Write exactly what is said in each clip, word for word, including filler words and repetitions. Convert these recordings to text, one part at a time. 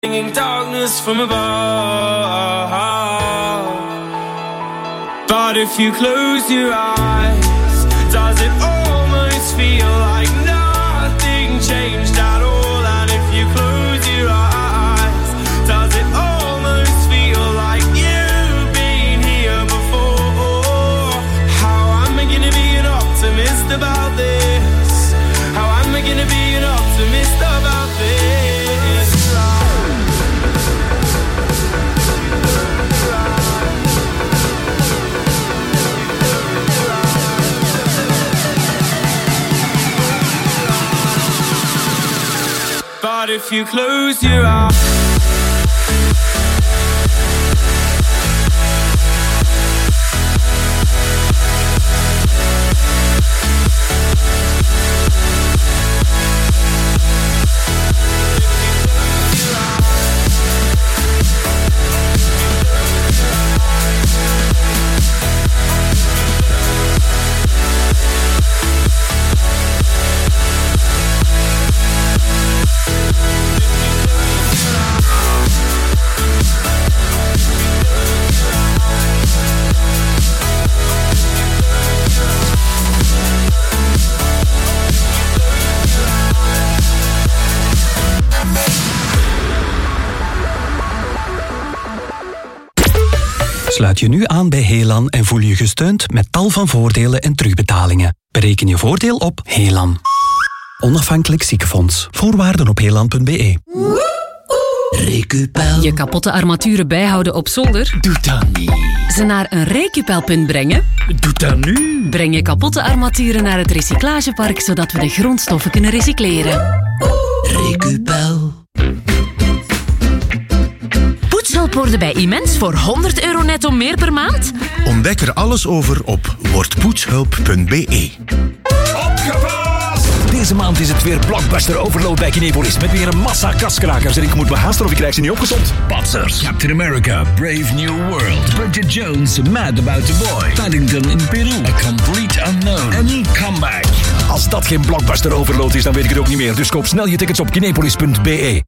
Bringing darkness from above. But if you close your eyes, does it almost feel like nothing changed at all? And if you close your eyes, does it almost feel like you've been here before? How am I gonna be an optimist about this? How am I gonna be an optimist about this? But if you close your eyes, Sluit je nu aan bij Helan en voel je gesteund met tal van voordelen en terugbetalingen. Bereken je voordeel op Helan. Onafhankelijk ziekenfonds. Voorwaarden op helan punt be. Recupel. Je kapotte armaturen bijhouden op zolder? Doe dat niet. Ze naar een recupelpunt brengen? Doe dat nu. Breng je kapotte armaturen naar het recyclagepark, zodat we de grondstoffen kunnen recycleren. Recupel. Poetshulp worden bij Immens voor honderd euro netto meer per maand? Ontdek er alles over op word poetshulp punt be. Opgepast! Deze maand is het weer blockbuster overload bij Kinepolis. Met weer een massa kaskrakers. En ik moet me haasten of ik krijg ze niet opgezond. Patsers. Captain America, Brave New World. Bridget Jones, Mad About the Boy. Paddington in Peru, A Complete Unknown. En Comeback. Als dat geen blockbuster overload is, dan weet ik het ook niet meer. Dus koop snel je tickets op kinepolis punt be.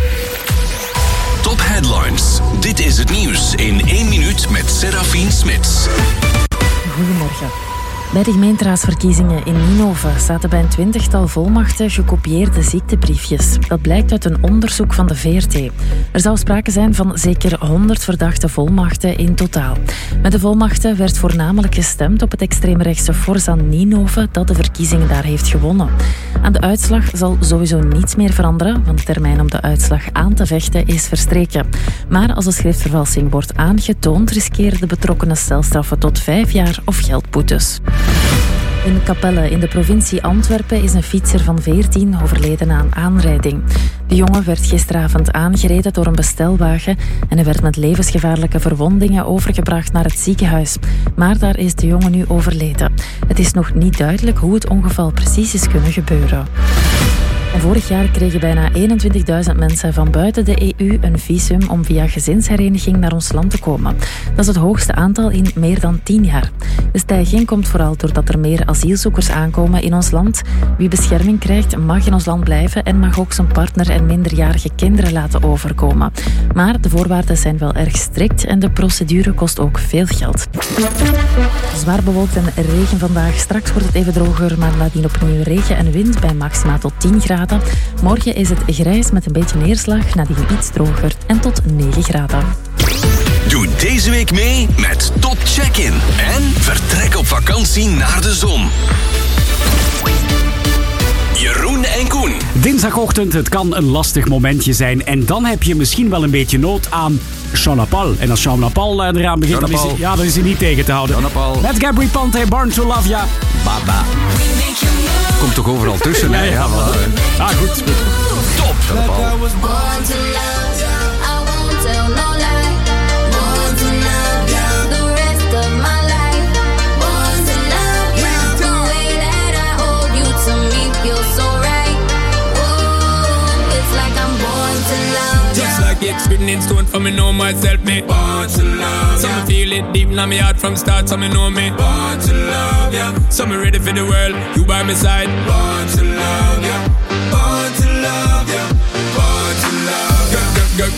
Top Headlines. Dit is het nieuws in één minuut met Serafine Smits. Goedemorgen. Bij de gemeenteraadsverkiezingen in Ninove zaten bij een twintigtal volmachten gekopieerde ziektebriefjes. Dat blijkt uit een onderzoek van de V R T. Er zou sprake zijn van zeker honderd verdachte volmachten in totaal. Met de volmachten werd voornamelijk gestemd op het extreemrechtse Forza Ninove dat de verkiezingen daar heeft gewonnen. Aan de uitslag zal sowieso niets meer veranderen, want de termijn om de uitslag aan te vechten is verstreken. Maar als de schriftvervalsing wordt aangetoond, riskeren de betrokkenen celstraffen tot vijf jaar of geldboetes. In Capelle in de provincie Antwerpen is een fietser van veertien overleden na een aanrijding. De jongen werd gisteravond aangereden door een bestelwagen en hij werd met levensgevaarlijke verwondingen overgebracht naar het ziekenhuis. Maar daar is de jongen nu overleden. Het is nog niet duidelijk hoe het ongeval precies is kunnen gebeuren. En vorig jaar kregen bijna eenentwintigduizend mensen van buiten de E U een visum om via gezinshereniging naar ons land te komen. Dat is het hoogste aantal in meer dan tien jaar. De stijging komt vooral doordat er meer asielzoekers aankomen in ons land. Wie bescherming krijgt, mag in ons land blijven en mag ook zijn partner en minderjarige kinderen laten overkomen. Maar de voorwaarden zijn wel erg strikt en de procedure kost ook veel geld. Zwaar bewolkt en regen vandaag. Straks wordt het even droger, maar nadien opnieuw regen en wind bij maximaal tot tien graden. Morgen is het grijs met een beetje neerslag, nadien iets droger en tot negen graden. Doe deze week mee met Top Check-in en vertrek op vakantie naar de zon. Jeroen en Koen. Dinsdagochtend, het kan een lastig momentje zijn. En dan heb je misschien wel een beetje nood aan Jean-Paul. En als Jean-Paul eraan begint, dan is, hij, ja, dan is hij niet tegen te houden. Met Gabri Ponte, Born to Love Ya. Baba. Komt toch overal tussen, hè? Ja, ja, ja. Ah, goed. Top. It's written in stone for me know myself, me born to love, so me feel it deep in my heart from start, so me know me born to love, yeah. So me ready for the world, you by my side. Born to love, yeah. Born to love, yeah. Born to love, yeah. Girl, girl,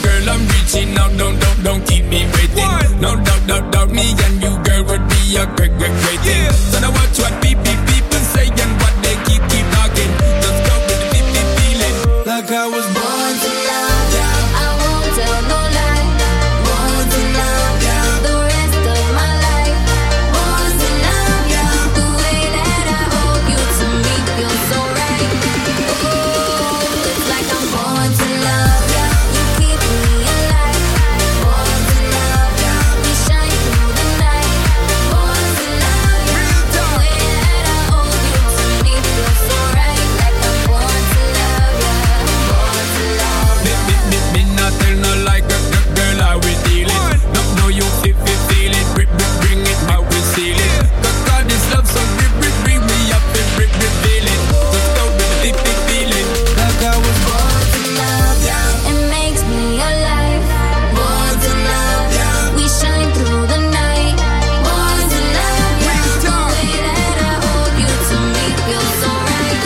don't keep me waiting. What? No doubt, doubt, doubt me and you, girl, would be a great, great, great thing. Yeah. So now watch what people, people say and what they keep, keep talking. Just go with the deep, deep feeling. Like I was born to love ya. I won't tell no lie. Born to love ya. The rest of my life. Born to love ya. The way that I hold you to me feels so right. Oh, it's like I'm born to love ya. You keep me alive. Born to love ya. We shine through the night. Born to love ya. The way that I hold you to me feels so right. Like I'm born to love ya. Born to love ya. Me, me, me, me not tell no like a girl how we deal it. No, no, you feel, feel, feel it. Bring, bring, bring it how we seal it. Cause God is love, so bring, bring, bring me up and bring, bring, feel it. Just go with the deep, deep feeling. Like I was born to love ya. It makes me alive. Born to love ya. We shine through the night. Born to love ya. The way that I hold you to me feels so right.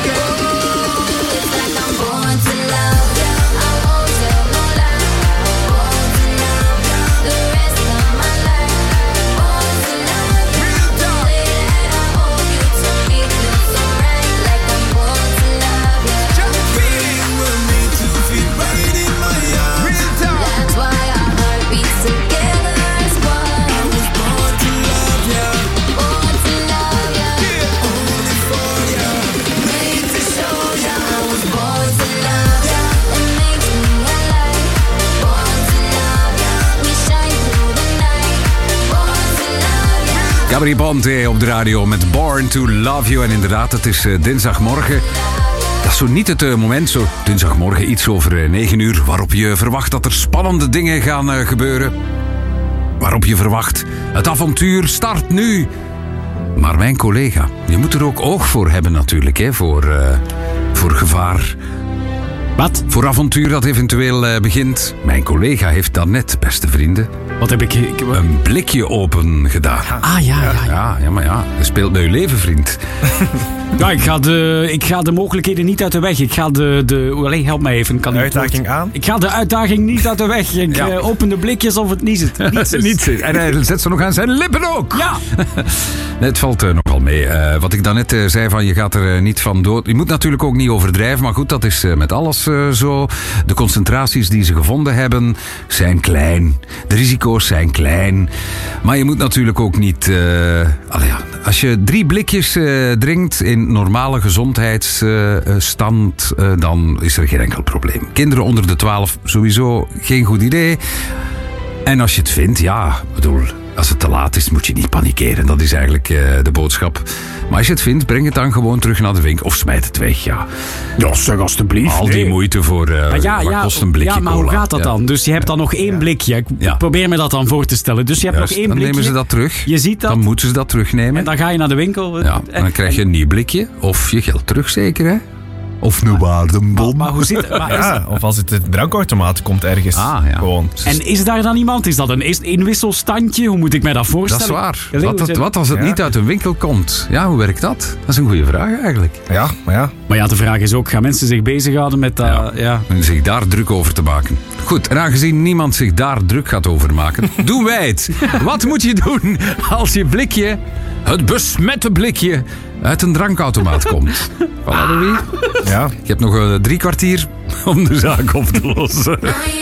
Oh, it's like I'm born to love ya. I won't tell no lie. Born to love ya. The rest of my life. Born to love ya. The way that I hold you to me feels so right. Like I'm born to love ya. Feeling will need to feel right in my arms. That's why our heart beats together as one. I was born to love ya. Born to love ya. Only for ya. Made to show ya. I was born to love ya. It makes me alive. Born to love ya. We shine through the night. Born to love ya. Gabri Ponte op de radio met Born to Love You. En inderdaad, het is uh, dinsdagmorgen. Dat is zo niet het uh, moment, zo dinsdagmorgen iets over uh, negen uur... waarop je verwacht dat er spannende dingen gaan uh, gebeuren. Waarop je verwacht, het avontuur start nu. Maar mijn collega, je moet er ook oog voor hebben natuurlijk, hè, voor, uh, voor gevaar. Wat? Voor avontuur dat eventueel uh, begint. Mijn collega heeft daarnet, beste vrienden... Wat heb ik... ik een blikje open gedaan. Ah, ja, ja. Ja, ja, maar ja, je speelt bij je leven, vriend. Ja, ik ga, de, ik ga de mogelijkheden niet uit de weg. Ik ga de... de allee, help mij even. Kan uitdaging aan? Ik ga de uitdaging niet uit de weg. Ik ja. uh, open de blikjes of het niet zit. Niet zit. En hij zet ze nog aan zijn lippen ook. Ja. Nee, het valt uh, nogal mee. Uh, wat ik daarnet uh, zei, van je gaat er uh, niet van dood. Je moet natuurlijk ook niet overdrijven. Maar goed, dat is uh, met alles uh, zo. De concentraties die ze gevonden hebben zijn klein. De risico's zijn klein. Maar je moet natuurlijk ook niet... Uh, allee, ja, als je drie blikjes uh, drinkt in normale gezondheidsstand, uh, uh, dan is er geen enkel probleem. Kinderen onder de twaalf sowieso geen goed idee. En als je het vindt, ja, bedoel... Als het te laat is, moet je niet panikeren. Dat is eigenlijk uh, de boodschap. Maar als je het vindt, breng het dan gewoon terug naar de winkel. Of smijt het weg, ja. Ja, zeg alstublieft. Al die nee. moeite voor... Uh, ja, wat ja, kost een blikje Ja, maar cola? hoe gaat dat ja. dan? Dus je hebt dan nog één blikje. Ik ja. probeer me dat dan voor te stellen. Dus je hebt Juist, nog één dan blikje. Dan nemen ze dat terug. Je ziet dat. Dan moeten ze dat terugnemen. En dan ga je naar de winkel. Ja, en dan krijg je een nieuw blikje. Of je geld terug, zeker, hè? Of een waardebon. Maar, maar hoe zit het? Ja, of als het de drankautomaat komt ergens. Ah, ja. Gewoon. En is daar dan iemand? Is dat een inwisselstandje? Hoe moet ik mij dat voorstellen? Dat is waar. Wat, het, wat als het ja. niet uit een winkel komt? Ja, hoe werkt dat? Dat is een goede vraag eigenlijk. Ja, maar ja. Maar ja, de vraag is ook, gaan mensen zich bezighouden met dat? Ja. Ja. En zich daar druk over te maken. Goed, en aangezien niemand zich daar druk gaat over maken, doen wij het. Wat moet je doen als je blikje, het besmette blikje, uit een drankautomaat komt? Voilà, Louis. Ja. Ik heb nog uh, drie kwartier om de zaak op te lossen.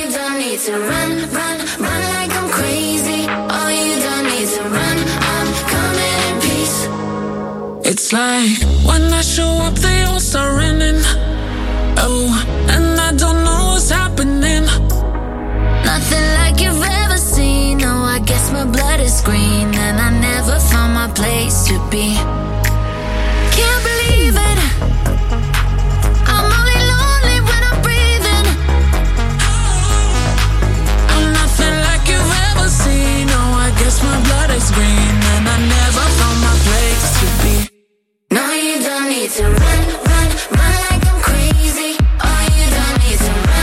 It's like when I show up, they all start running. Oh, and I don't know what's happening. Nothing like you've ever seen. No, I guess my blood is green, and I never found my place to be. Can't believe it. I'm only lonely when I'm breathing. I'm nothing like you've ever seen. No, I guess my blood is green, and I never found my place to be. No, you don't need to run, run, run like I'm crazy. Oh, you don't need to run.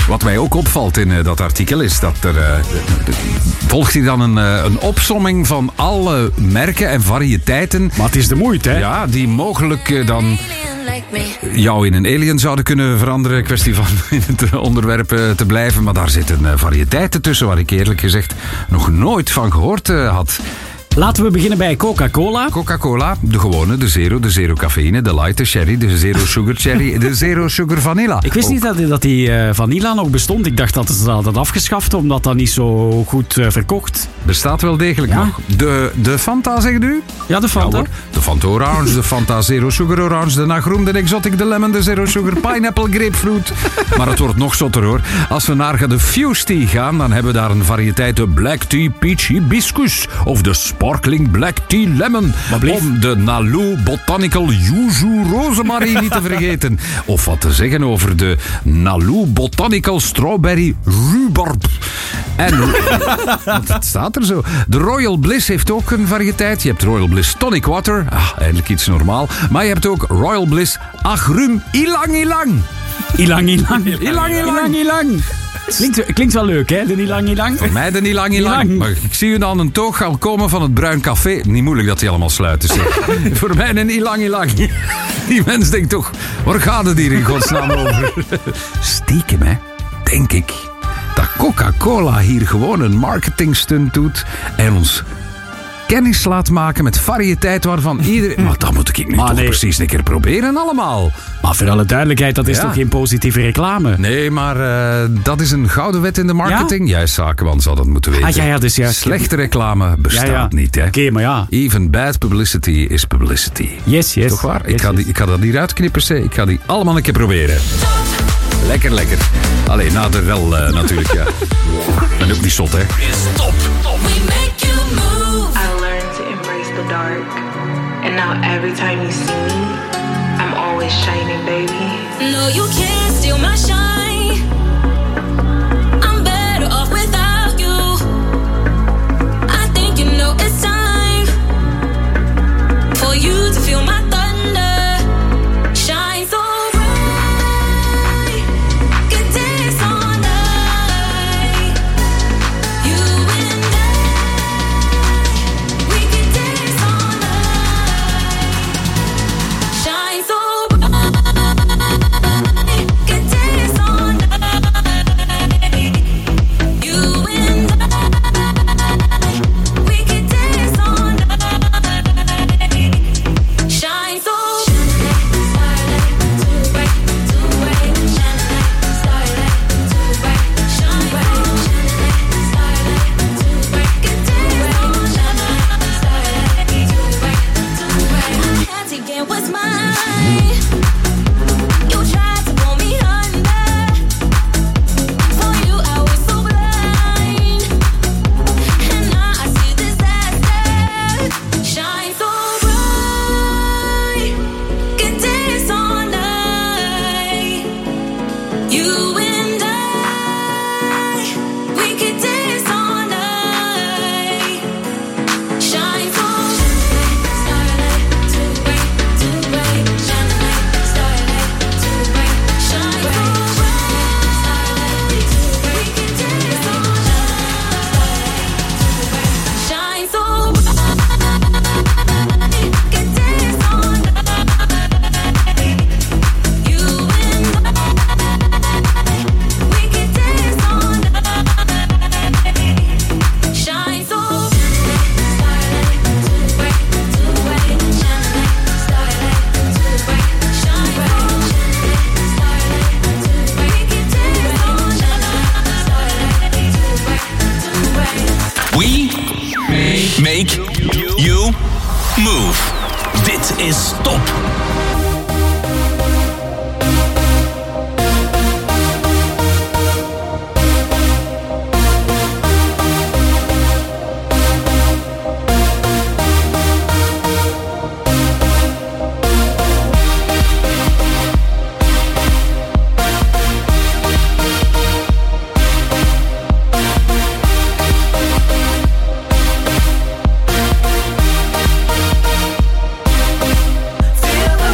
Wat mij ook opvalt in uh, dat artikel is dat er... Uh, volgt hier dan een, uh, een opsomming van alle merken en variëteiten. Maar het is de moeite, hè? Ja, die mogelijk uh, dan... jou in een alien zouden kunnen veranderen. Kwestie van in het onderwerp uh, te blijven. Maar daar zitten uh, variëteiten tussen waar ik eerlijk gezegd nog nooit van gehoord uh, had. Laten we beginnen bij Coca-Cola. Coca-Cola, de gewone, de zero, de zero cafeïne, de light, de sherry, de zero sugar cherry, de zero sugar vanilla. Ik wist ook. niet dat, dat die uh, vanilla nog bestond. Ik dacht dat ze dat hadden afgeschaft, omdat dat niet zo goed uh, verkocht. Bestaat wel degelijk ja. nog. De, de Fanta, zegt u? Ja, de Fanta. Ja, de Fanta Orange, de Fanta Zero Sugar Orange, de Nagroen, de Exotic, de Lemon, de Zero Sugar Pineapple Grapefruit. Maar het wordt nog zotter, hoor. Als we naar de Fuse Tea gaan, dan hebben we daar een variëteit de Black Tea Peach Hibiscus of de Sparkling Black Tea Lemon. Om de Nalu Botanical Yuzu Rosemary niet te vergeten. Of wat te zeggen over de Nalu Botanical Strawberry Rhubarb. En het staat er zo. De Royal Bliss heeft ook een variëteit. Je hebt Royal Bliss Tonic Water. Ah, eindelijk iets normaal. Maar je hebt ook Royal Bliss Agrum Ilang Ilang. Ilang Ilang. Ilang Ilang. Ilang. Klinkt, klinkt wel leuk, hè? De Ilang Ilang. Voor mij de Ilang Ilang. Maar ik zie u dan een toog al komen van het Bruin Café. Niet moeilijk dat die allemaal sluiten. Zeg. Voor mij een Ilang Ilang. Die mens denkt toch, waar gaat het hier in godsnaam over? Stiekem, hè? Denk ik dat Coca-Cola hier gewoon een marketingstunt doet en ons kennis laat maken met variëteit waarvan iedereen... Maar dat moet ik nu maar toch nee. precies een keer proberen allemaal. Maar voor alle duidelijkheid, dat is ja. toch geen positieve reclame? Nee, maar uh, dat is een gouden wet in de marketing. Ja? Jij zakenman zou dat moeten weten. Ah, ja, ja, dus ja. Slechte reclame bestaat ja, ja. niet, hè? Oké, okay, maar ja. Even bad publicity is publicity. Yes, yes. Toch waar? Yes, ik, ga die, ik ga dat hier uitknippen, zeg. Ik ga die allemaal een keer proberen. Lekker, lekker. Alleen na de rel uh, natuurlijk, ja. En ook niet zot, hè. Stop! Dark, and now every time you see me, I'm always shining, baby. No, you can't steal my shine. I'm better off without you. I think you know it's time for you to feel my thunder. Shine so bright, can dance all night. You and I, we can dance all night. Shine so Make you move. Dit is Stop. Feel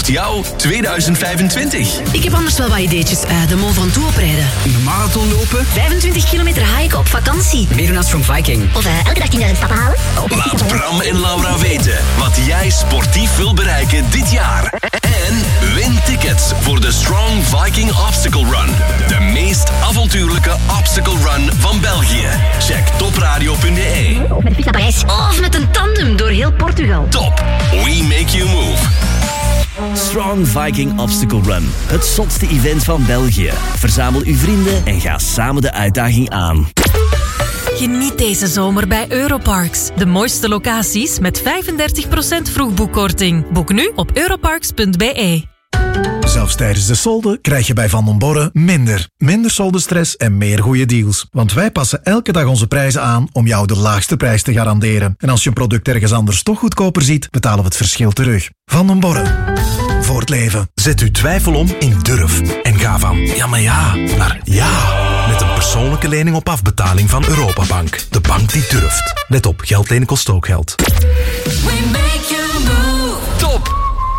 wordt jouw tweeduizend vijfentwintig? Ik heb anders wel wat ideetjes. Uh, de Mont Ventoux oprijden. Een marathon lopen? vijfentwintig kilometer hiken op vakantie. Meedoen als Strong Viking. Of uh, elke dag tienduizend stappen halen. Laat Bram en Laura weten wat jij sportief wil bereiken dit jaar. En win tickets voor de Strong Viking Obstacle Run. De meest avontuurlijke obstacle run van België. Check topradio punt b e. Of met de fiets naar Parijs. Of met een tandem door heel Portugal. Top. We make you move. Strong Viking Obstacle Run. Het zotste event van België. Verzamel uw vrienden en ga samen de uitdaging aan. Geniet deze zomer bij Europarks. De mooiste locaties met vijfendertig procent vroegboekkorting. Boek nu op europarks punt b e. Zelfs tijdens de solde krijg je bij Van den Borre minder. Minder soldestress en meer goede deals. Want wij passen elke dag onze prijzen aan om jou de laagste prijs te garanderen. En als je een product ergens anders toch goedkoper ziet, betalen we het verschil terug. Van den Borre. Voor het leven. Zet uw twijfel om in durf. En ga van ja maar ja naar ja. Met een persoonlijke lening op afbetaling van Europabank. De bank die durft. Let op, geld lenen kost ook geld. We make you move. Top.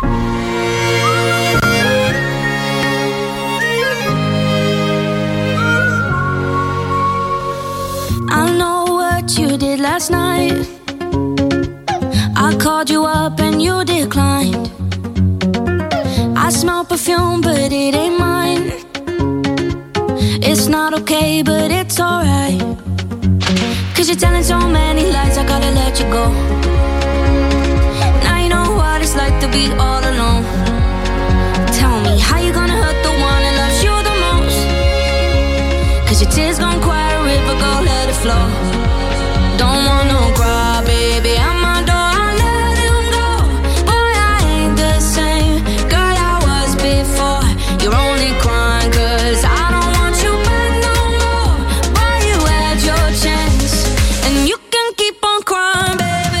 I know what you did last night. I called you up and you declined. I smell perfume but it ain't mine. It's not okay but it's alright. Cause you're telling so many lies, I gotta let you go. Now you know what it's like to be all alone. Tell me how you gonna hurt the one that loves you the most. Cause your tears gon' quiet a river, go let it flow. Don't want no cry, baby, I'm my door, I let him go. Boy, I ain't the same girl I was before. You're only crying cause I don't want you back no more. Boy, you had your chance and you can keep on crying, baby.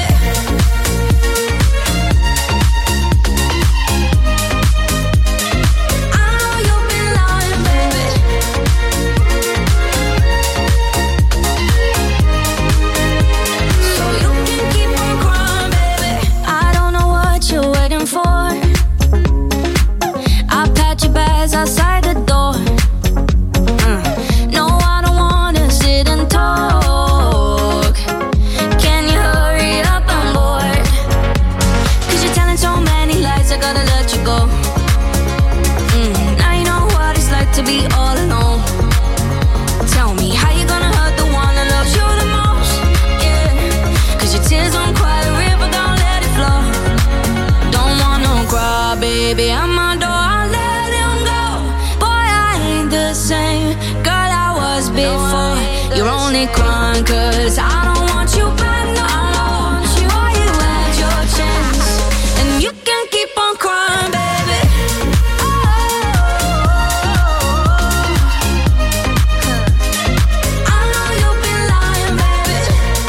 I know you've been lying, baby. So you can keep on crying, baby. I don't know what you're waiting for. I pat your bags outside the door. Mm. No, I don't wanna sit and talk. Can you hurry up, I'm bored. Cause you're telling so many lies, I gotta let you go. Mm. Now you know what it's like to be all alone. Tell me how you gonna hurt the one that loves you the most. Yeah. Cause your tears won't quiet a river, don't let it flow. Don't want no cry, baby, I'm my door, I let him go. Boy, I ain't the same girl I was before. You're only crying cause I don't want you back no more. Boy, you had your chance and you can keep on crying, baby. I know you've been lying, baby.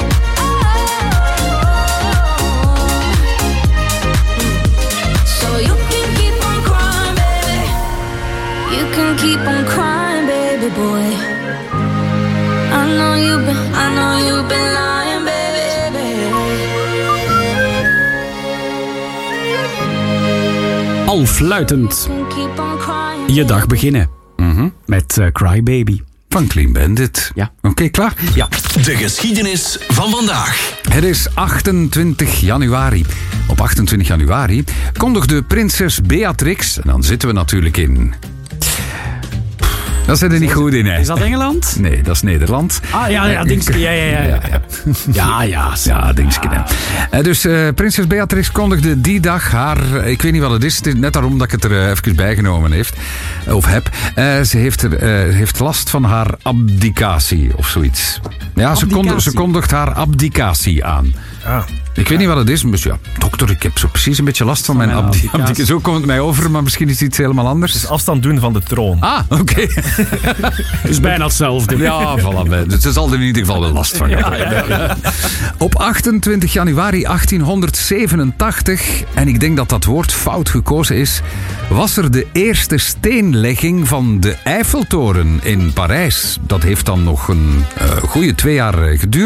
So you can keep on crying, baby. You can keep on crying, baby boy. I know you've been, I know you've been lying, baby. Al fluitend Keep on crying. je dag beginnen. Mhm. Met uh, Cry Baby. Van Clean Bandit. Ja. Oké, klaar? Ja. De geschiedenis van vandaag. Het is achtentwintig januari. Op achtentwintig januari kondigde prinses Beatrix, en dan zitten we natuurlijk in... Dat zit er niet goed in, hè? Is dat Engeland? Nee, dat is Nederland. Ah, ja, ja, Dingske. Ja, ja, ja. Ja, ja, ja. ja, ja Dingske. Ja. Dus uh, prinses Beatrix kondigde die dag haar... Ik weet niet wat het is. Het is net daarom dat ik het er uh, even bijgenomen heeft, of heb. Uh, ze heeft, er, uh, heeft last van haar abdicatie of zoiets. Ja, ze, kondig, ze kondigt haar abdicatie aan. Ah. Ik weet niet wat het is, maar ja, dokter, ik heb zo precies een beetje last van mijn abdicatie. Abdi- zo komt het mij over, maar misschien is het iets helemaal anders. Het is afstand doen van de troon. Ah, oké. Okay. Het is bijna hetzelfde. Ja, voilà. Dus ze zal er in ieder geval wel last van hebben. Ja, ja, ja. Op achtentwintig januari achttienhonderdzevenentachtig, en ik denk dat dat woord fout gekozen is, was er de eerste steenlegging van de Eiffeltoren in Parijs. Dat heeft dan nog een uh, goede twee jaar geduurd,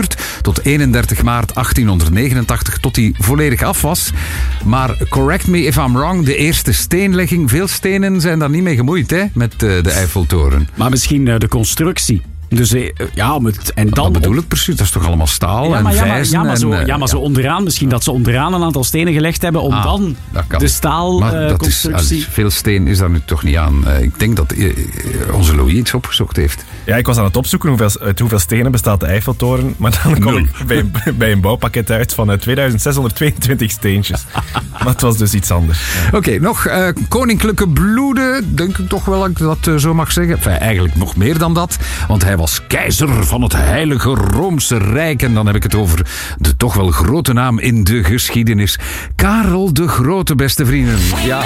tot eenendertig maart achttienhonderdnegenentachtig, tot die volledig af was. Maar correct me if I'm wrong, de eerste steenlegging, veel stenen zijn daar niet mee gemoeid, hè, met de Eiffeltoren. Maar misschien uh, de constructie. Dus uh, ja, met, en dan... Wat bedoel ik precies? Dat is toch allemaal staal ja, en maar, ja, vijzen? Maar, ja, maar, zo, en, ja, maar zo onderaan, misschien dat ze onderaan een aantal stenen gelegd hebben om ah, dan de staalconstructie... Uh, veel steen is daar nu toch niet aan. Uh, ik denk dat uh, onze Louis iets opgezocht heeft. Ja, ik was aan het opzoeken hoeveel, uit hoeveel stenen bestaat de Eiffeltoren, maar dan kom ik bij, bij een bouwpakket uit van uh, tweeduizend zeshonderdtweeëntwintig steentjes. Maar het was dus iets anders. Ja. Oké, okay, nog uh, koninklijke bloeden, denk ik toch wel dat ik dat uh, zo mag zeggen. Enfin, eigenlijk nog meer dan dat, want hij was keizer van het Heilige Roomse Rijk. En dan heb ik het over de toch wel grote naam in de geschiedenis. Karel de Grote, beste vrienden. Ja.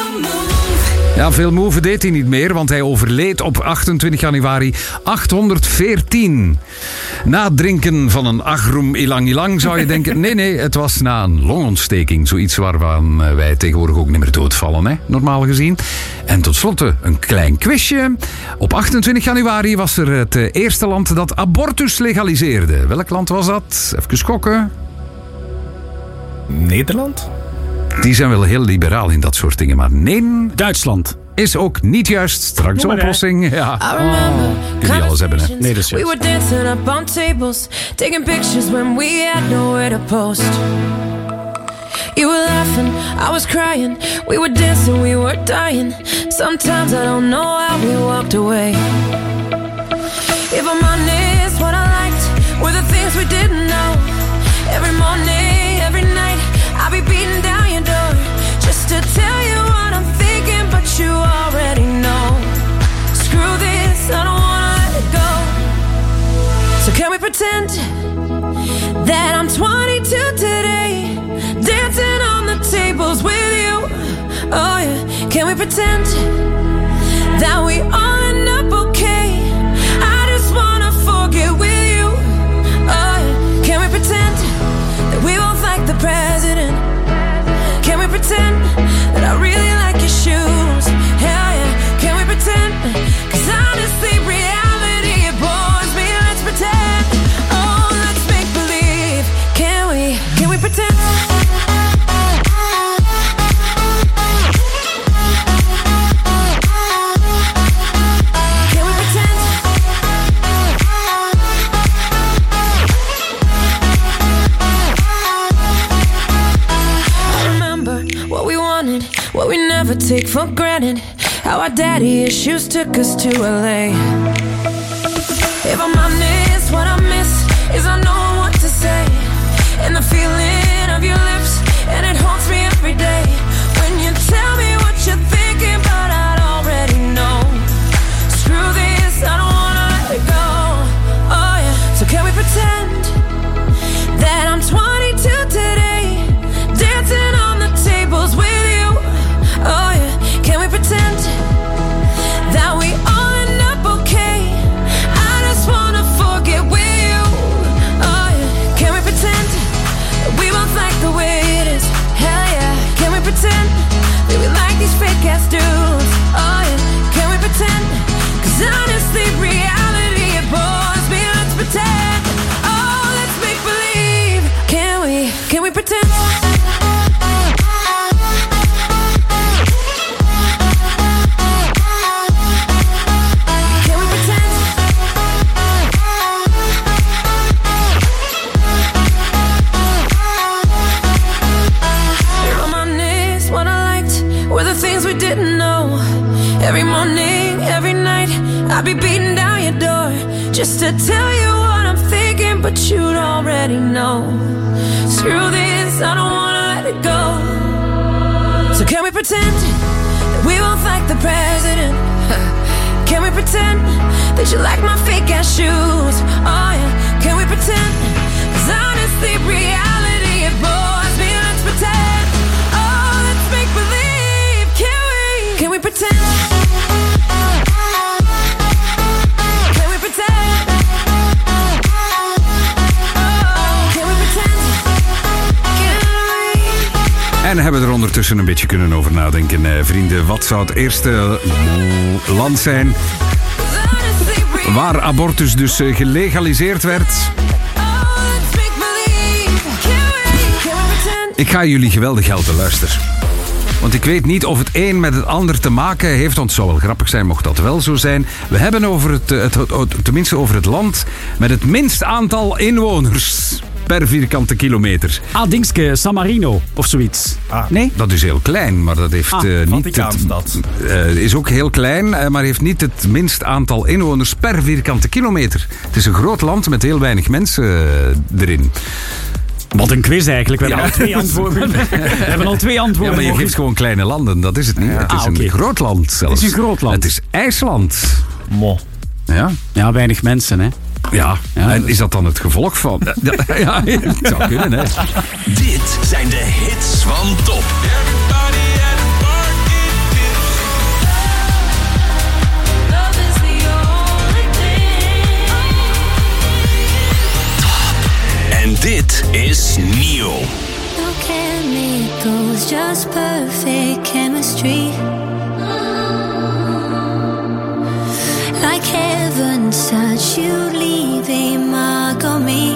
Ja, veel move deed hij niet meer, want hij overleed op achtentwintig januari achthonderdveertien. Na het drinken van een agrum ilang ilang zou je denken... Nee, nee, het was na een longontsteking. Zoiets waarvan wij tegenwoordig ook niet meer doodvallen, hè, normaal gezien. En tot slot een klein quizje. Op achtentwintig januari was er het eerste land dat abortus legaliseerde. Welk land was dat? Even schokken. Nederland? Die zijn wel heel liberaal in dat soort dingen, maar nee... Duitsland. Is ook niet juist. Straks de oplossing. Ja. Oh. Kun je alles hebben, hè? Nee, dat is juist. We were dancing up on tables, taking pictures when we had nowhere to post. You were laughing, I was crying. We were dancing, we were dying. Sometimes I don't know how we walked away. If I'm honest, what I liked were the things we didn't know. Every morning, every night, I'll be beating down your door just to tell you what I'm thinking, but you already know. Screw this, I don't wanna let it go. So can we pretend that I'm twenty-two today, dancing on the tables with you? Oh yeah, can we pretend that we all end up okay? I just wanna forget with you. Oh yeah, can we pretend that we both like the president? Can we pretend that I really like your shoes? Hell yeah, can we pretend? Cause honestly, reality, it bores me. Let's pretend. Oh, let's make believe. Can we, can we pretend? What we never take for granted. How our daddy issues took us to L A. If I'm honest, what I miss is I know what to say. And the feeling of your lips, and it haunts me every day. When you tell me what you're thinking, but I'd already know. Screw this, I don't wanna let it go. Oh yeah, so can we pretend that I'm twenty-two today, dancing on the tables with you? Oh yeah, can we pretend that we all end up okay? I just wanna forget with you. Oh yeah, can we pretend that we both like the way it is? Hell yeah, can we pretend that we like these fake ass dudes? Oh yeah, can we pretend? Cause honestly, reality, it bores me. Let's pretend. Oh, let's make believe. Can we, can we pretend? Every morning, every night, I'll be beating down your door just to tell you what I'm thinking, but you'd already know. Screw this, I don't wanna let it go. So can we pretend that we both like the president? Can we pretend that you like my fake ass shoes? Oh yeah, can we pretend? Cause honestly, reality, it bores me. Let's pretend. Oh, let's make believe. Can we? Can we pretend? En hebben we er ondertussen een beetje kunnen over nadenken. Eh, vrienden, wat zou het eerste land zijn waar abortus dus gelegaliseerd werd? Ik ga jullie geweldig helpen, luister. Want ik weet niet of het een met het ander te maken heeft, want het zou wel grappig zijn mocht dat wel zo zijn. We hebben over het, het, het, het tenminste over het land met het minst aantal inwoners per vierkante kilometer. Ah, dingske, San Marino of zoiets. Ah, nee? Dat is heel klein, maar dat heeft ah, uh, niet het... Uh, is ook heel klein, uh, maar heeft niet het minst aantal inwoners per vierkante kilometer. Het is een groot land met heel weinig mensen uh, erin. Wat een quiz eigenlijk. We ja. hebben al twee antwoorden. We hebben al twee antwoorden. Ja, maar je geeft gewoon kleine landen, dat is het niet. Ja. Het is ah, okay. een groot land zelfs. Het is een groot land. Het is IJsland. Mo. Ja. Ja, weinig mensen, hè. Ja, ja, en is dat dan het gevolg van... Ja, het zou kunnen, hè. Dit zijn de hits van Top. En dit is nieuw. No chemicals, just perfect chemistry. Like heaven's touch, you leave a mark on me.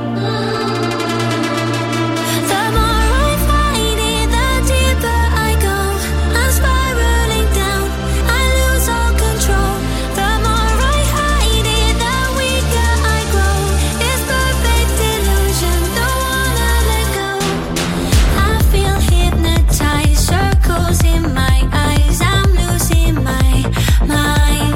The more I fight it, the deeper I go. I'm spiraling down, I lose all control. The more I hide it, the weaker I grow. It's perfect illusion, don't wanna let go. I feel hypnotized, circles in my eyes. I'm losing my mind.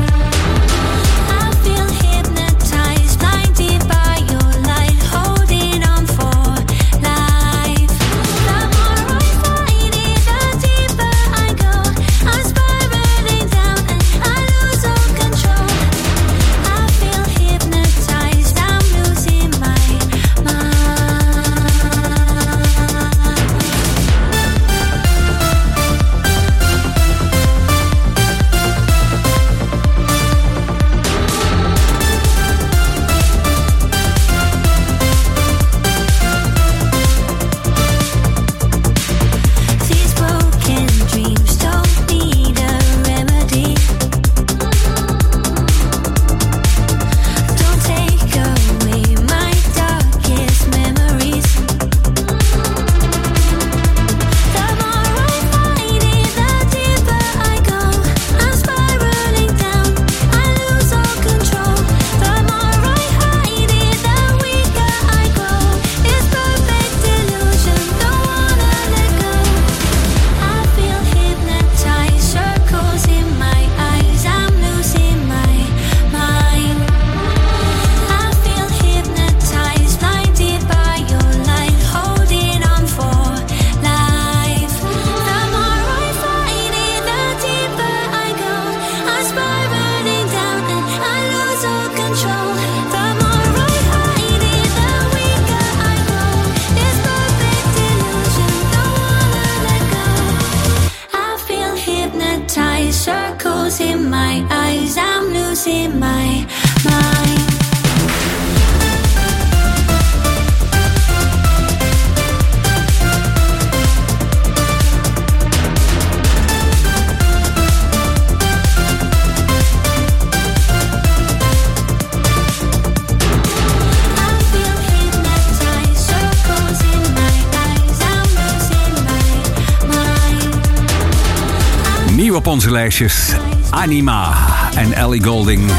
Op onze lijstjes Anima en Ellie Goulding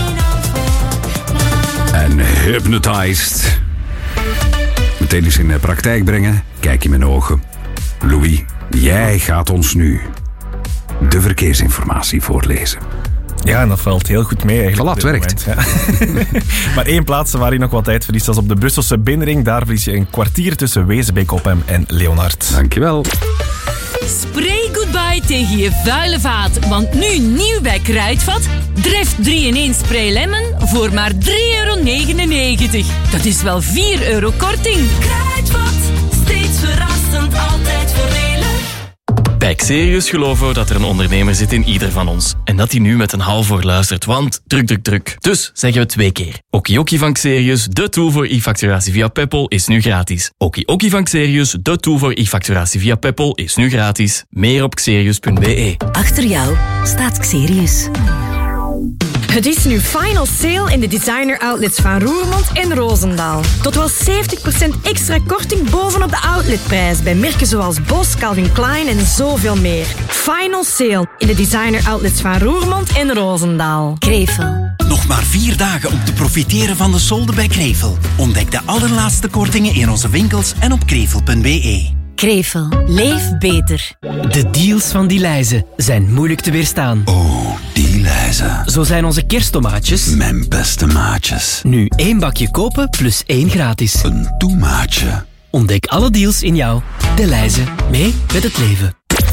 en Hypnotized. Meteen eens in praktijk brengen. Kijk in mijn ogen. Louis, jij gaat ons nu de verkeersinformatie voorlezen. Ja, en dat valt heel goed mee eigenlijk. Voilà, het werkt. Moment, ja. Maar één plaats waar je nog wat tijd verliest, dat is op de Brusselse binnenring. Daar verlies je een kwartier tussen Wezenbeek-Oppem en Leonard. Dankjewel. Spray goodbye tegen je vuile vaat. Want nu nieuw bij Kruidvat. Dreft drie in één spray lemon voor maar drie euro negenennegentig. Dat is wel vier euro korting. Kruidvat, steeds verrassend, altijd voordelig. Bij Xerius geloven we dat er een ondernemer zit in ieder van ons. En dat hij nu met een halfwoord luistert, want druk, druk, druk. Dus zeggen we twee keer. Okie van Xerius, de tool voor e-facturatie via Peppol, is nu gratis. Okie van Xerius, de tool voor e-facturatie via Peppol, is nu gratis. Meer op xerius punt be. Achter jou staat Xerius. Het is nu final sale in de designer outlets van Roermond en Roosendaal. Tot wel zeventig procent extra korting bovenop de outletprijs bij merken zoals Bos, Calvin Klein en zoveel meer. Final sale in de designer outlets van Roermond en Roosendaal. Krevel. Nog maar vier dagen om te profiteren van de solden bij Krevel. Ontdek de allerlaatste kortingen in onze winkels en op krevel punt b e. Krevel. Leef beter. De deals van Dielijze zijn moeilijk te weerstaan. Oh, Dielijze. Zo zijn onze kersttomaatjes. Mijn beste maatjes. Nu één bakje kopen plus één gratis. Een toemaatje. Ontdek alle deals in jouw Dielijze. Mee met het leven.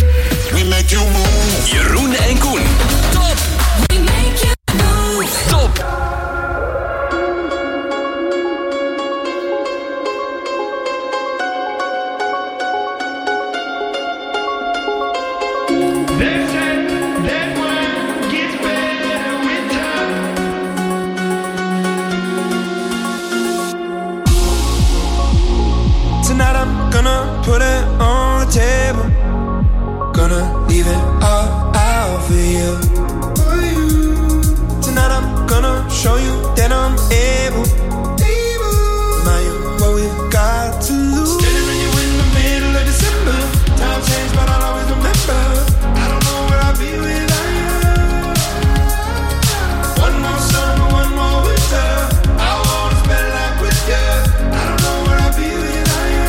Jeroen en Koen. Top! Top! Tonight I'm gonna put it on the table. Gonna leave it all out for you. Tonight I'm gonna show you that I'm able. Now you what we've got to lose. Standing in you in the middle of December. Time changed, but I'll always remember. I don't know where I'll be without you. One more summer, one more winter. I wanna spend life with you. I don't know where I'll be without you.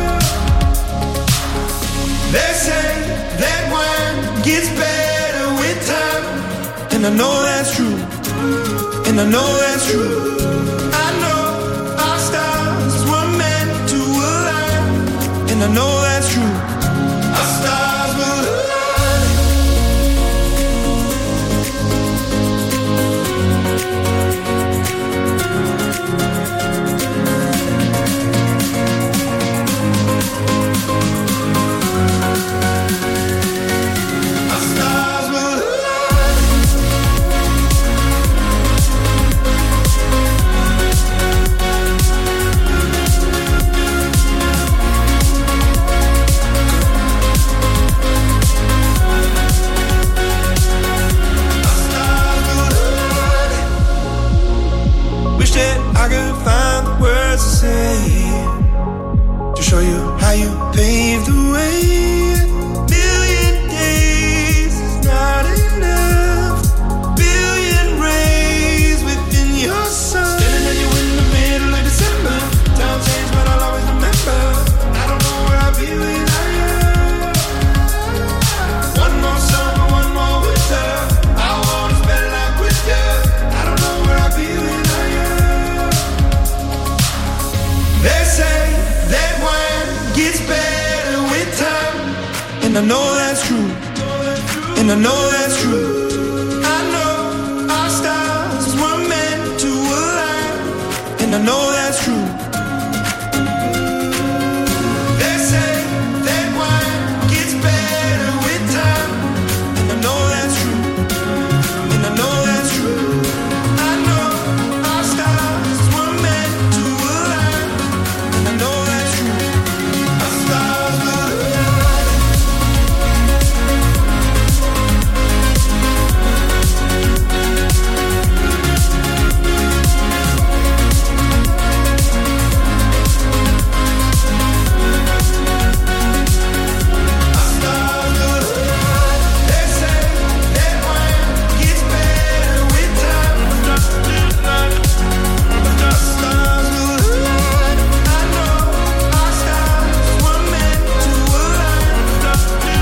They say that wine gets better with time, and I know that's true, and I know that's true. I know our stars were meant to align, and I know that's true. Our stars will align. Our stars will align. Wish that I could find the words to say to show you how you paved the way. Billion days is not enough. Billion rays within your sun. Standing in you in the middle of December. Time changed, but I'll always remember. I don't know where I'll be without you. One more summer, one more winter. I wanna spend life with you. I don't know where I'll be without you. They say that wine gets better with time, and I know that's true, and I know that's true. I know our stars were meant to align, and I know that's true. They say that wine gets better with time, and I know that's true, and I know that's true. I know our stars were meant to align, and I know that's true. Our stars will align. Our stars will align. They say that wine gets better with time. Our stars will align. I know our stars were meant to align. Our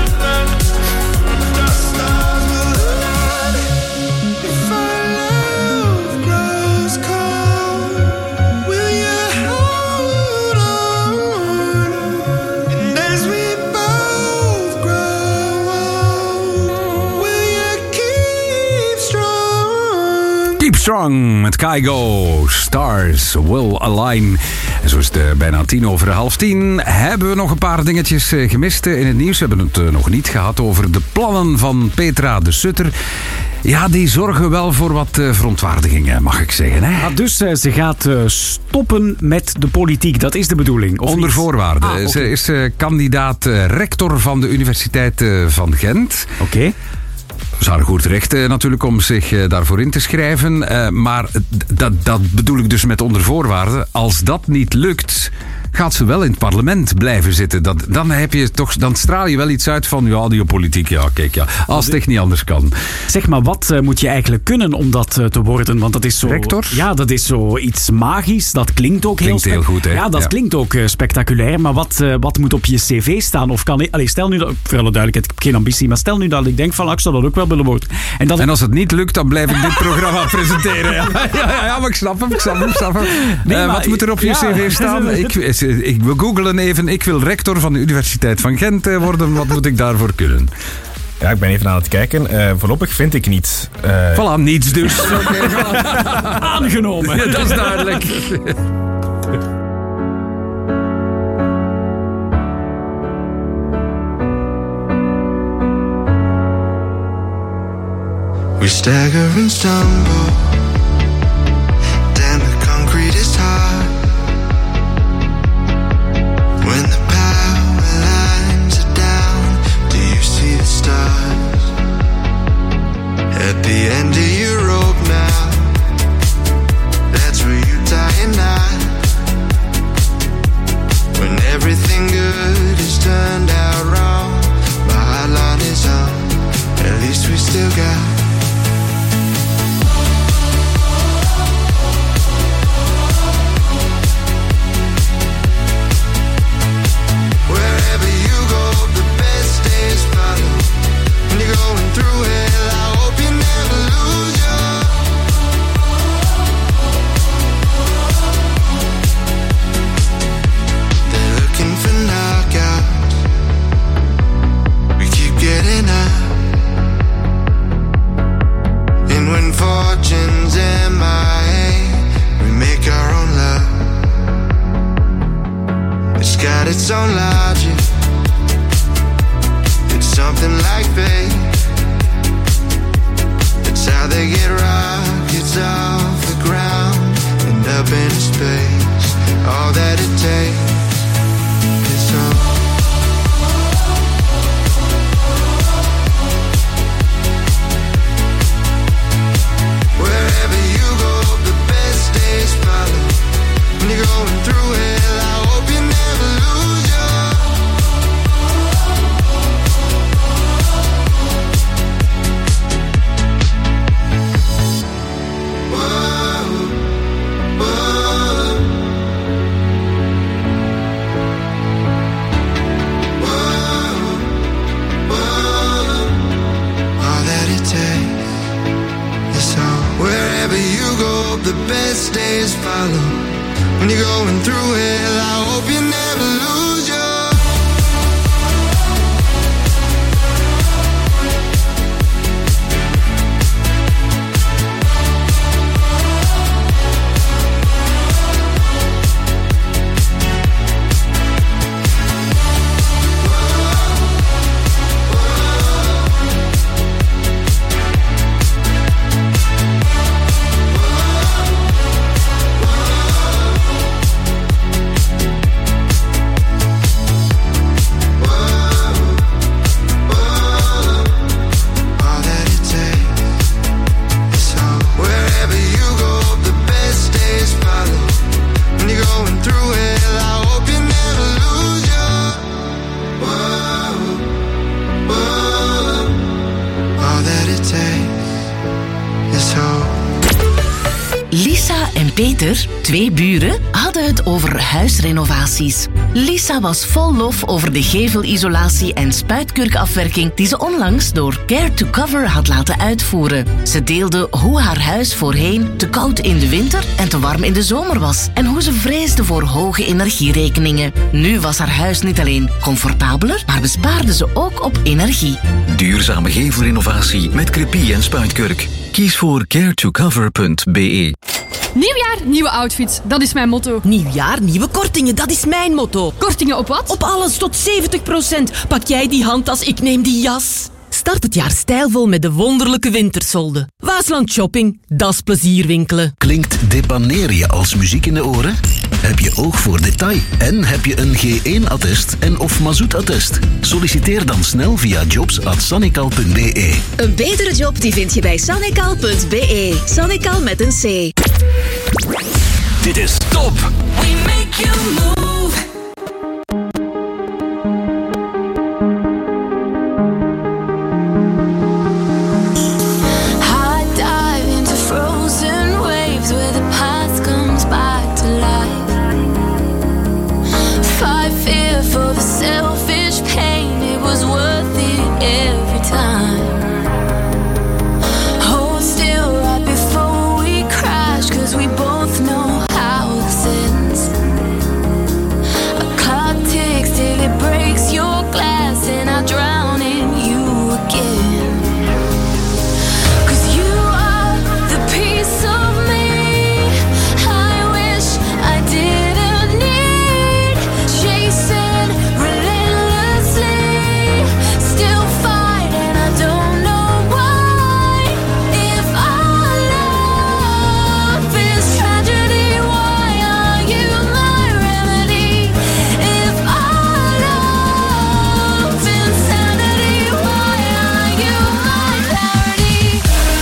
stars will align. If our love grows cold, will you hold on? And as we both grow old, will you keep strong? Keep Strong met Kygo. Stars will align. En zo is het uh, bijna tien over half tien. Hebben we nog een paar dingetjes uh, gemist uh, in het nieuws. We hebben het uh, nog niet gehad over de plannen van Petra de Sutter. Ja, die zorgen wel voor wat uh, verontwaardigingen, mag ik zeggen. Hè? Ja, dus uh, ze gaat uh, stoppen met de politiek. Dat is de bedoeling. Of Onder niet? voorwaarden. Ah, okay. Ze is uh, kandidaat uh, rector van de Universiteit uh, van Gent. Oké. Okay. Ze hadden goed recht uh, natuurlijk om zich uh, daarvoor in te schrijven. Uh, maar dat, dat bedoel ik dus met onder voorwaarden. Als dat niet lukt, gaat ze wel in het parlement blijven zitten. Dat, dan, heb je toch, dan straal je wel iets uit van ja, die politiek. Ja, kijk, ja, als het echt niet anders kan. Zeg maar, wat uh, moet je eigenlijk kunnen om dat uh, te worden? Want dat is zo... Rector? Ja, dat is zo iets magisch. Dat klinkt ook klinkt heel, heel goed, hè? Ja, dat ja. klinkt ook uh, spectaculair. Maar wat, uh, wat moet op je cv staan? Of kan... Allee, stel nu dat... Voor alle duidelijkheid, ik heb geen ambitie. Maar stel nu dat ik denk van, ik zou dat ook wel willen worden. En, dat... en als het niet lukt, dan blijf ik dit programma presenteren. Ja. Ja, ja, ja, maar ik snap hem, ik snap hem, ik snap hem. Nee, uh, maar, wat moet er op je ja. cv staan? Ik, ik wil googlen even. Ik wil rector van de Universiteit van Gent uh, worden. Wat moet ik daarvoor kunnen? Ja, ik ben even aan het kijken. Uh, voorlopig vind ik niets. Uh... Voilà, niets dus. Okay, voilà. Aangenomen. Ja, dat is duidelijk. We stagger and stumble. Damn, the concrete is hard. When the power lines are down, do you see the stars? At the end of your rope now, that's where you tie a knot. When everything good has turned out wrong, my hotline is on. At least we still got through hell, I hope you never lose your. They're looking for knockouts. We keep getting up. And when fortune's M I A, we make our own love. It's got its own logic. It's something like fate. How they get rockets off the ground and up into space. All that it takes is some. Wherever you go, the best days follow. When you're going through hell, I hope you never lose your. The best days follow. When you're going through hell, I hope you never lose your. Peter, twee buren, hadden het over huisrenovaties. Lisa was vol lof over de gevelisolatie en spuitkurkafwerking die ze onlangs door Care to Cover had laten uitvoeren. Ze deelde hoe haar huis voorheen te koud in de winter en te warm in de zomer was en hoe ze vreesde voor hoge energierekeningen. Nu was haar huis niet alleen comfortabeler, maar bespaarde ze ook op energie. Duurzame gevelrenovatie met krepie en spuitkurk. Kies voor care to cover punt b e. Nieuwjaar, nieuwe outfits. Dat is mijn motto. Nieuwjaar, nieuwe kortingen. Dat is mijn motto. Kortingen op wat? Op alles tot zeventig procent. Pak jij die handtas, ik neem die jas. Start het jaar stijlvol met de wonderlijke wintersolden. Waasland Shopping, dat is plezier winkelen. Klinkt depaneer je als muziek in de oren? Heb je oog voor detail? En heb je een G één attest en of mazoetattest? Solliciteer dan snel via jobs at sanekal punt b e. Een betere job die vind je bij sanekal punt b e. Sanekal met een C. Dit is Top. We make you move. High dive into frozen waves where the past comes back to life. Fight fear for the selfish pain. It was worth it every time. Hold still right before we crash, 'cause we both know how this ends. A clock ticks till it breaks your glass, and I drown in you again. 'Cause you are the piece of me I wish I didn't need. Chasing relentlessly, still fight, and I don't know why. If our love is tragedy, why are you my remedy? If our love is insanity, why are you my clarity?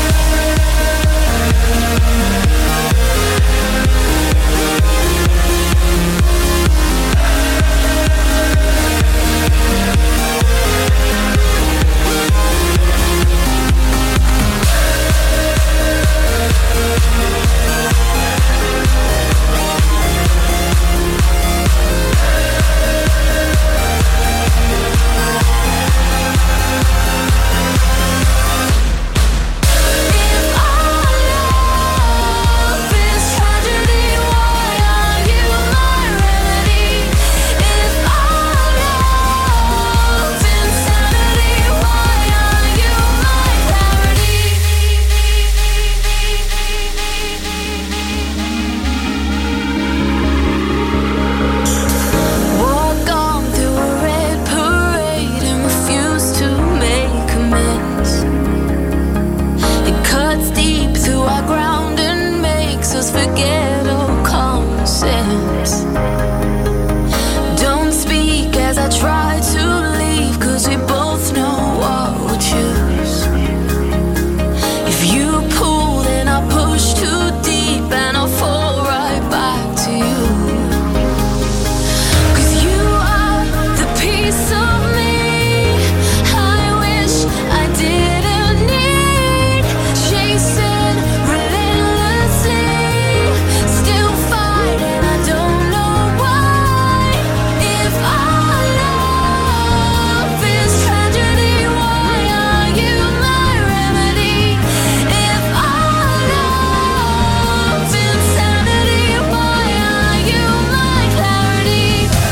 Walk on through a red parade and refuse to make amends. It cuts deep through our ground and makes us forget all common sense. Don't speak as I try to leave, 'cause we both know what we'll choose. If you pull, then I push too deep and I'll fall right back to you. 'Cause you are the piece of me I wish I didn't need. Chasing relentlessly, still fight, and I don't know why. If our love is tragedy, why are you my remedy? If our love is insanity, why are you my clarity?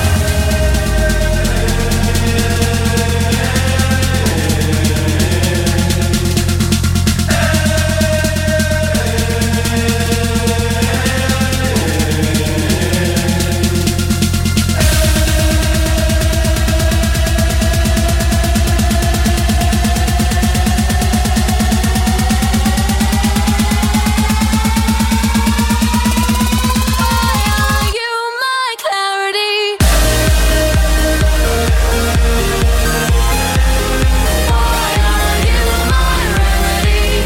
Are you my clarity? Why are you my remedy?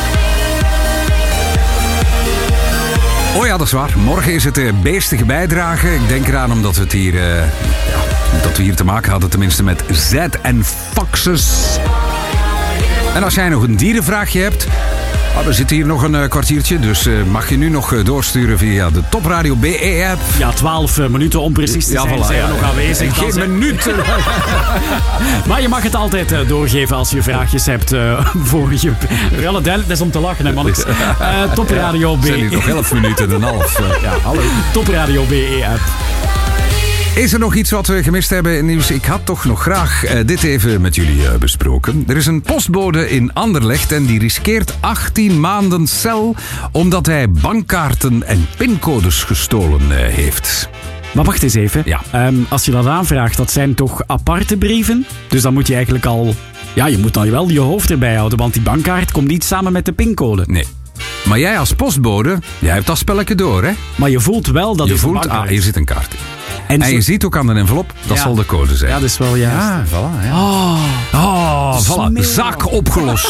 Oh ja, dat is waar. Morgen is het de beestige bijdrage. Ik denk eraan omdat we het hier, eh, ja, dat we hier te maken hadden tenminste met Z en Foxes. En als jij nog een dierenvraagje hebt, oh, er zit hier nog een uh, kwartiertje, dus uh, mag je nu nog uh, doorsturen via de Top Radio B E-app. Ja, twaalf uh, minuten om precies te Ja, zijn, voilà, zijn we ja, nog ja. aanwezig. Geen Dan minuut. Maar je mag het altijd uh, doorgeven als je vraagjes hebt uh, voor je... Ja, dat is om te lachen, hè, mannetjes. Uh, Top Radio B E. Zijn hier nog elf minuten en een half. Uh, ja, hallo. Top Radio B E-app. Is er nog iets wat we gemist hebben in nieuws? Ik had toch nog graag uh, dit even met jullie uh, besproken. Er is een postbode in Anderlecht en die riskeert achttien maanden cel omdat hij bankkaarten en pincodes gestolen uh, heeft. Maar wacht eens even. Ja. Um, als je dat aanvraagt, dat zijn toch aparte brieven? Dus dan moet je eigenlijk al Ja, je moet dan wel je hoofd erbij houden, want die bankkaart komt niet samen met de pincode. Nee. Maar jij als postbode, jij hebt dat spelletje door, hè? Maar je voelt wel dat je is voelt, een bankkaart. ah, hier zit een kaart in. En, en zo... je ziet ook aan de envelop, dat ja. zal de code zijn. Ja, dat is wel juist. Ja, voilà. Ja. Oh, oh voilà. Zaak opgelost.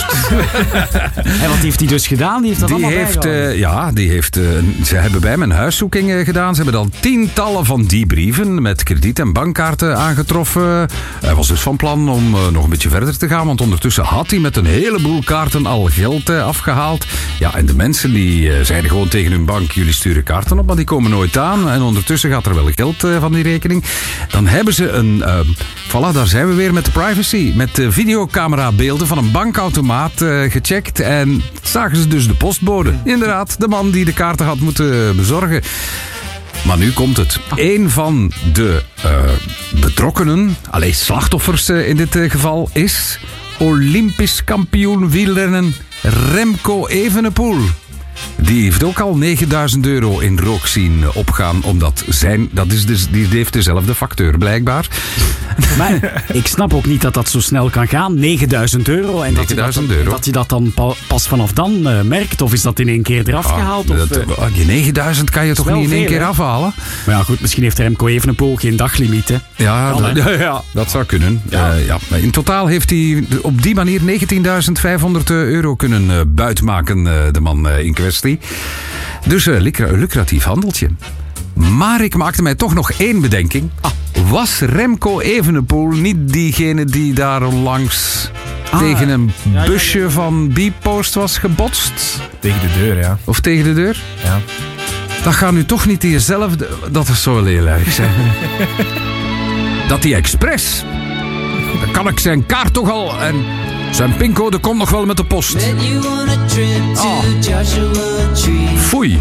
En wat heeft hij dus gedaan? Die heeft dat die allemaal heeft, uh, Ja, die heeft... Uh, ze hebben bij hem een huiszoeking uh, gedaan. Ze hebben dan tientallen van die brieven met krediet- en bankkaarten aangetroffen. Hij was dus van plan om uh, nog een beetje verder te gaan, want ondertussen had hij met een heleboel kaarten al geld uh, afgehaald. Ja, en de mensen die uh, zeiden gewoon tegen hun bank, jullie sturen kaarten op, maar die komen nooit aan. En ondertussen gaat er wel geld uh, van die rekening. Dan hebben ze een... Uh, voilà, daar zijn we weer met de privacy. Met de videocamerabeelden van een bankautomaat uh, gecheckt. En zagen ze dus de postbode. Inderdaad, de man die de kaarten had moeten bezorgen. Maar nu komt het. Een van de uh, betrokkenen, alleen slachtoffers uh, in dit uh, geval, is Olympisch kampioen wielrennen Remco Evenepoel. Die heeft ook al negenduizend euro in rook zien opgaan, omdat zijn... Dat is dus, die heeft dezelfde facteur, blijkbaar. Maar ik snap ook niet dat dat zo snel kan gaan. negenduizend euro. En negenduizend dat, euro. dat je dat dan pas vanaf dan uh, merkt. Of is dat in één keer eraf ah, gehaald? Of, dat, uh, die negenduizend kan je toch niet in één keer afhalen? Maar ja, goed, misschien heeft Remco Evenepoel geen daglimiet, hè? Ja, Kan, dat, ja, ja, dat zou kunnen. Ja. Uh, ja. In totaal heeft hij op die manier negentienduizend vijfhonderd euro kunnen uh, buitmaken, uh, de man uh, in kwestie. Dus een uh, lucratief handeltje. Maar ik maakte mij toch nog één bedenking. Ah, was Remco Evenepoel niet diegene die daar onlangs ah, tegen een busje ja, ja, ja. van Bpost was gebotst? Tegen de deur, ja. Of tegen de deur? Ja. Dat gaat nu toch niet diezelfde... Dat is zo heel erg zijn. Dat die expres... Dan kan ik zijn kaart toch al... En zijn pincode komt nog wel met de post. Oh. Foei.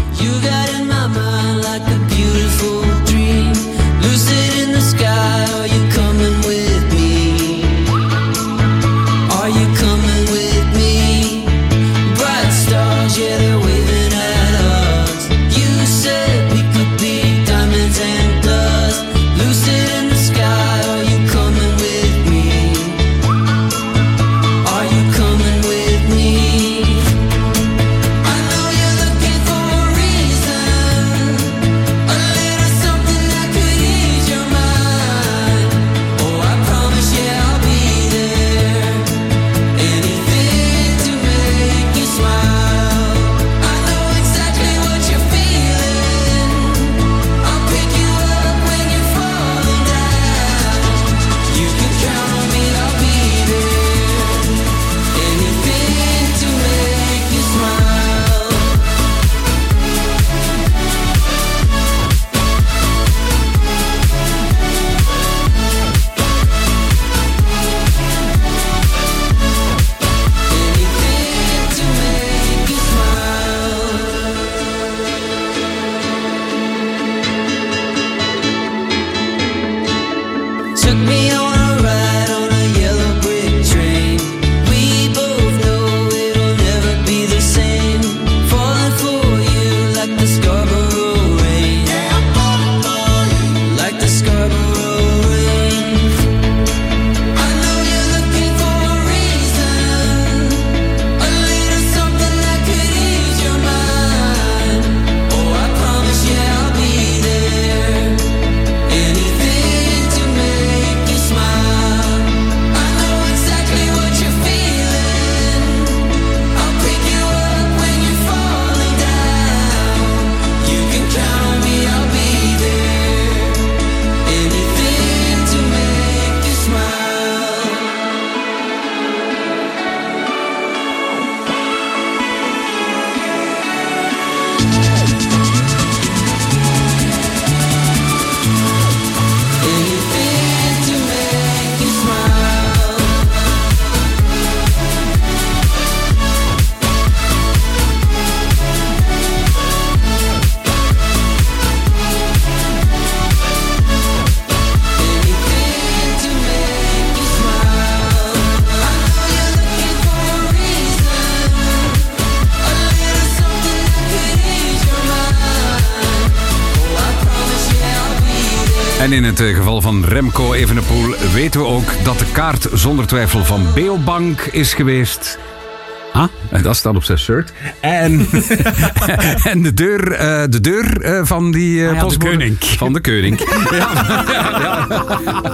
En in het geval van Remco Evenepoel weten we ook dat de kaart zonder twijfel van Beobank is geweest. Ah, dat staat op zijn shirt. En, en de deur, uh, de deur uh, van die uh, ah, ja, postbode... de koning. Van de koning. Ja, ja, ja.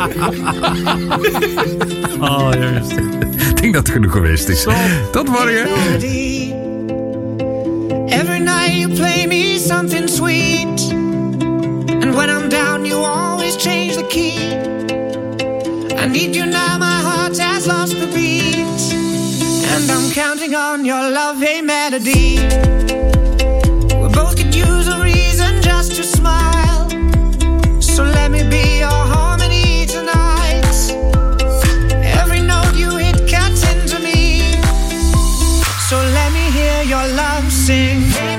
Oh, jongens. Ik denk dat het genoeg geweest is. Tot morgen. Every night you play me something sweet, and when I'm down you always change the key. I need you now, my heart has lost the beat, and I'm counting on your love, a melody. We both could use a reason just to smile, so let me be your harmony tonight. Every note you hit cuts into me, so let me hear your love sing.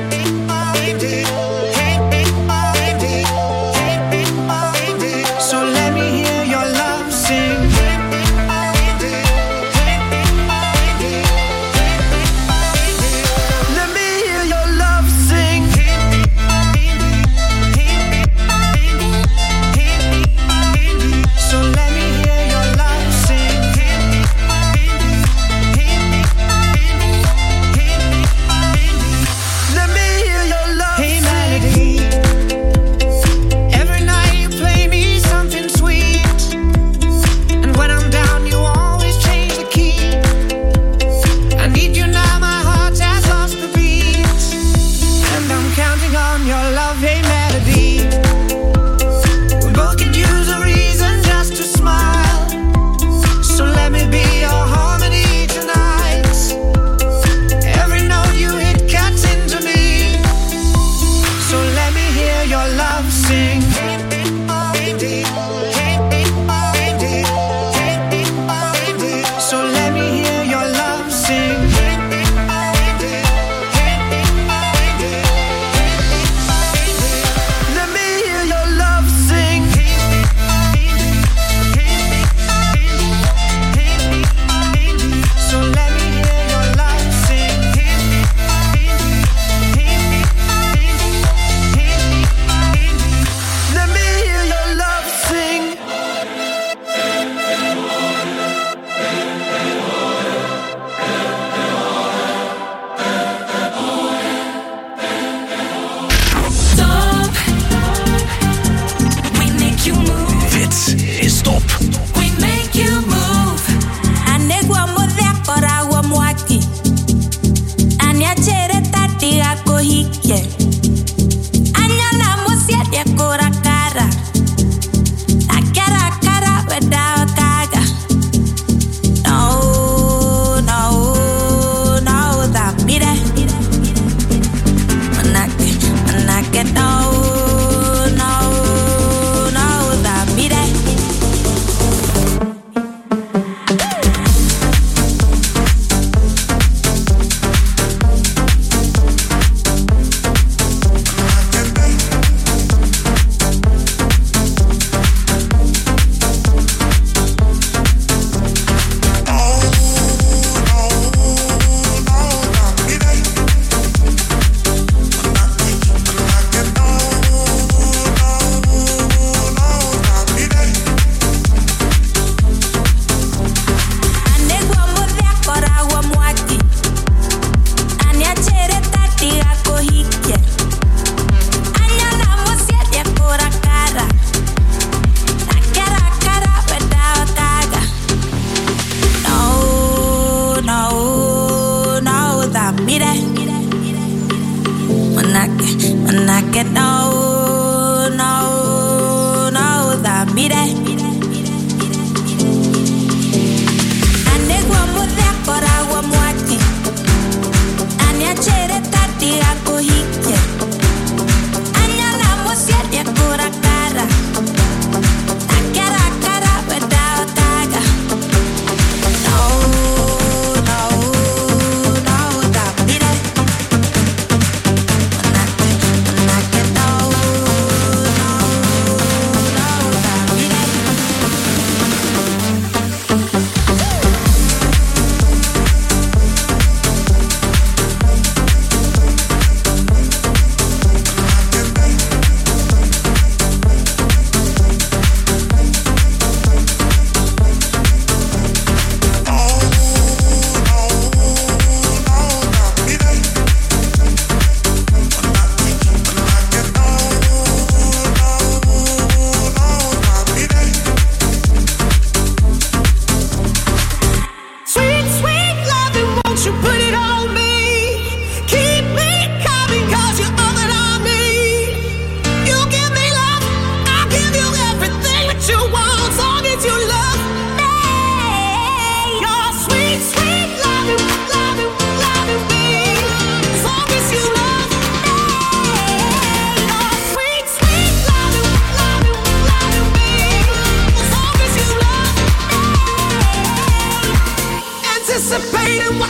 So let me hear your love sing. Let me hear your love.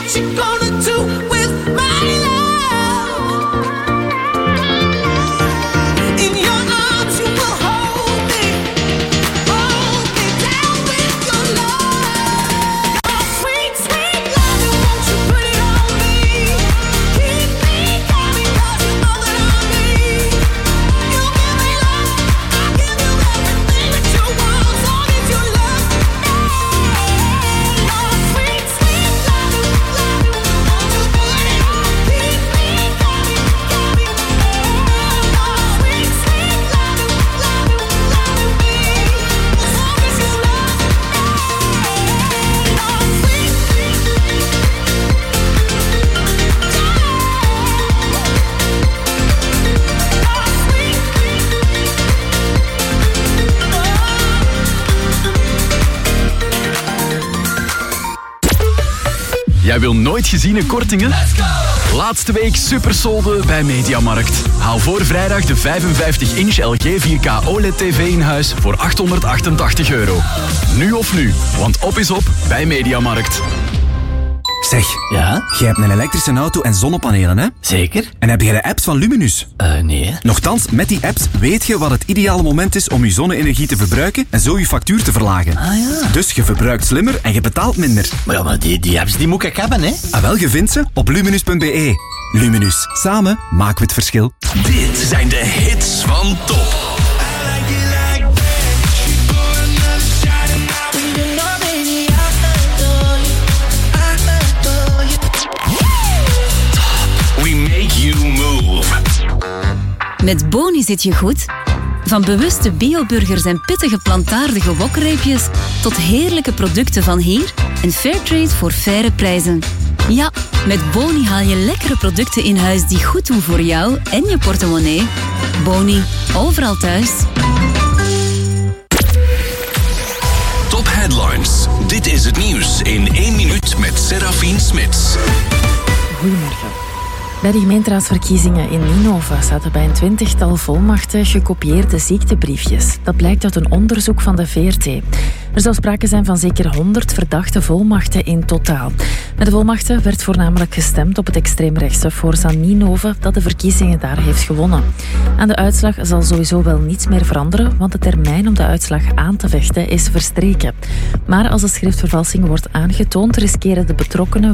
what you gonna do with my love. In your arms you will hold me, hold me down with your love. Oh, sweet, sweet love, won't you put it on me? Keep me coming 'cause you know that I'm me. You give me love, I give you everything that you want, as long as you love me. Oh, sweet, sweet love, love, won't you put it on? Keep me coming, coming. Oh, sweet, sweet love, love, love me, as long as you love me. Oh, sweet, sweet. Jij wil nooit geziene kortingen? Laatste week supersolde bij Mediamarkt. Haal voor vrijdag de vijfenvijftig inch L G vier K O L E D T V in huis voor achthonderdachtentachtig euro. Nu of nu, want op is op bij Mediamarkt. Zeg, ja? Jij hebt een elektrische auto en zonnepanelen, hè? Zeker. En heb jij de apps van Luminus? Eh, uh, nee. Nochtans, met die apps weet je wat het ideale moment is om je zonne-energie te verbruiken en zo je factuur te verlagen. Ah ja. Dus je verbruikt slimmer en je betaalt minder. Maar ja, maar die, die apps die moet ik hebben, hè? Ah, wel, je vindt ze op luminus punt b e. Luminus. Samen maken we het verschil. Dit zijn de hits van Top. We make you move. Met Boni zit je goed. Van bewuste bioburgers en pittige plantaardige wokreepjes tot heerlijke producten van hier en Fairtrade voor faire prijzen. Ja, met Boni haal je lekkere producten in huis die goed doen voor jou en je portemonnee. Boni, overal thuis. Top Headlines. Dit is het nieuws in één minuut met Serafine Smits. Goedemorgen. Bij de gemeenteraadsverkiezingen in Ninove zaten bij een twintigtal volmachten gekopieerde ziektebriefjes. Dat blijkt uit een onderzoek van de V R T. Er zou sprake zijn van zeker honderd verdachte volmachten in totaal. Met de volmachten werd voornamelijk gestemd op het extreemrechtse Forza Ninove dat de verkiezingen daar heeft gewonnen. Aan de uitslag zal sowieso wel niets meer veranderen, want de termijn om de uitslag aan te vechten is verstreken. Maar als de schriftvervalsing wordt aangetoond, riskeren de betrokkenen